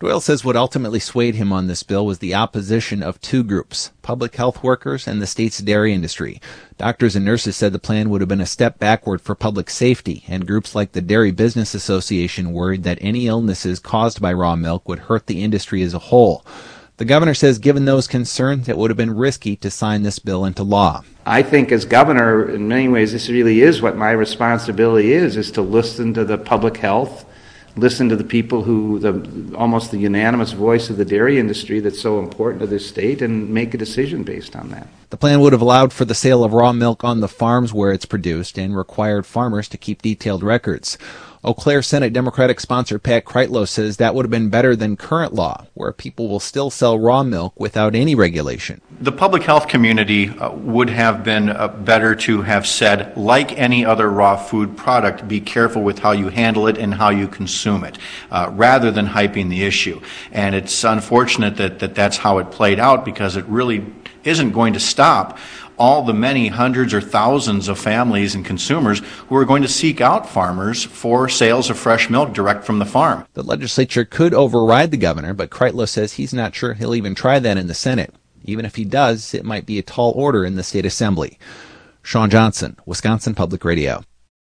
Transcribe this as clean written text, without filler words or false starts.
Doyle says what ultimately swayed him on this bill was the opposition of two groups, public health workers and the state's dairy industry. Doctors and nurses said the plan would have been a step backward for public safety, and groups like the Dairy Business Association worried that any illnesses caused by raw milk would hurt the industry as a whole. The governor says given those concerns, it would have been risky to sign this bill into law. I think as governor, in many ways, this really is what my responsibility is to listen to the public health, listen to the people almost the unanimous voice of the dairy industry that's so important to this state, and make a decision based on that. The plan would have allowed for the sale of raw milk on the farms where it's produced and required farmers to keep detailed records. Eau Claire Senate Democratic sponsor Pat Kreitlow says that would have been better than current law, where people will still sell raw milk without any regulation. The public health community would have been better to have said, like any other raw food product, be careful with how you handle it and how you consume it, rather than hyping the issue. And it's unfortunate that that's how it played out, because it really isn't going to stop all the many hundreds or thousands of families and consumers who are going to seek out farmers for sales of fresh milk direct from the farm. The legislature could override the governor, but Kreitlow says he's not sure he'll even try that in the Senate. Even if he does, it might be a tall order in the state assembly. Sean Johnson, Wisconsin Public Radio.